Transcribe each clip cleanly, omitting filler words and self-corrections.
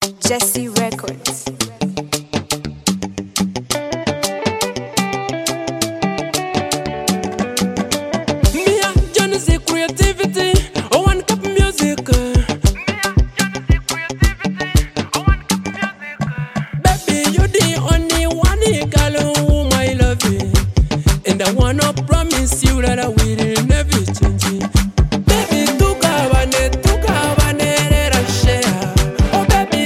Jesse Records. Mia Johnny creativity, oh one cup music. Baby, you the only one girl whom I love you, and I wanna promise you that I will never change it. Baby, tukavane rera share. Oh baby,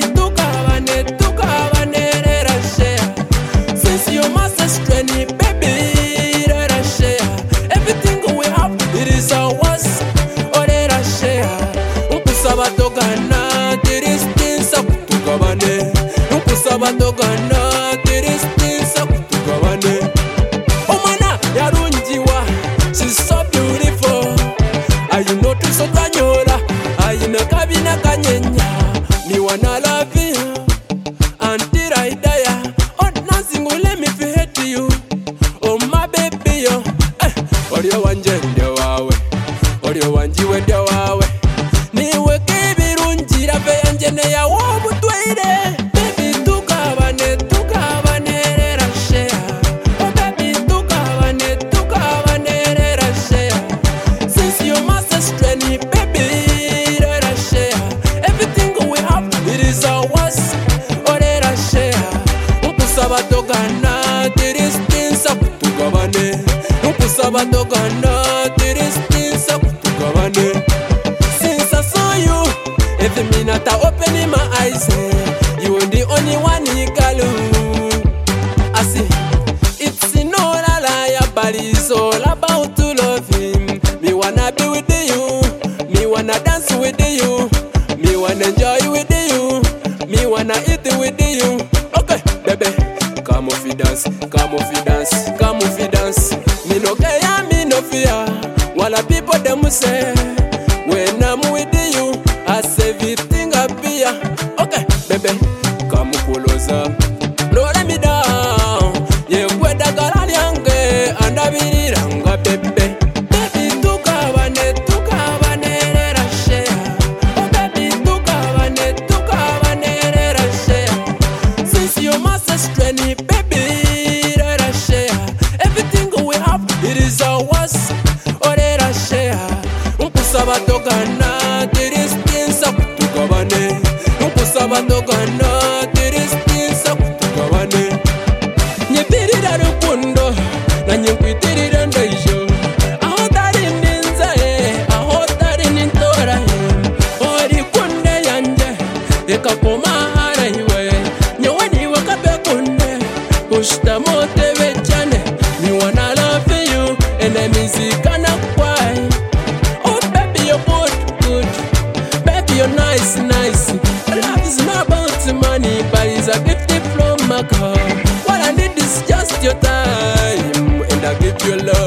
tukavane rera share. Since you master strength, baby, rera share. Everything we have, it is ours. Oh rera share. Ukusaba togana, tiristinsa kutukavane. Ukusaba togana, tiristinsa kutukavane. Oh mana, yarunjiwa, she's so beautiful. You know to so ganyola, I know kabina kanyenya. Me wanna love you until I die. Oh, nothing will let me hate you. Oh my baby, yo. Oryo wanje ndio wawe, oryo wanjiwe ndio wawe. Niwe kibirunjira pe yanjene ya wobutweire. Baby tukavane rera share. Oh baby tukavane rera share. Since you master strength, baby, rera share. Everything we have, it is ours. Oh rera share. Ukusaba togana, tiristinsa kutukavane. Ukusaba togana, tiristinsa kutukavane. Since I saw you, every minute I open in my eyes, you are the only one girl I see. It's no lie, but it's all about to love him. Me wanna be with you, me wanna dance with you, me wanna enjoy with you, me wanna eat with you. Okay, baby, come off you dance, come off you dance, come off you dance. Me no care, me no fear. While people them say, when I'm with you, I say everything happy. Okay, baby, come closer, no let me down. Yeah, where the girl yange and I be ranga, baby. Baby, tukavane rera share. Oh baby, tukavane rera share. Since you master strength, baby, rera share. Everything we have, it is ours. Oh rera share. Ukusaba togana, tiristinsa kutukavane. Ukusaba togana, tiristinsa kutukavane. Nyepirira rukundo, na nyekwitirira ndaisho. Ahotari ninza ahotari nintora ori kunde yanje, ekakoma hara iwe. Nyewani wakabe kunde, ushta mote vechane. Me wanna love you, and the music kana kwai. Oh baby, you're good. Baby, you're nice. Love is not about money, but it's a gift from my God. What I need is just your time, and I give you love.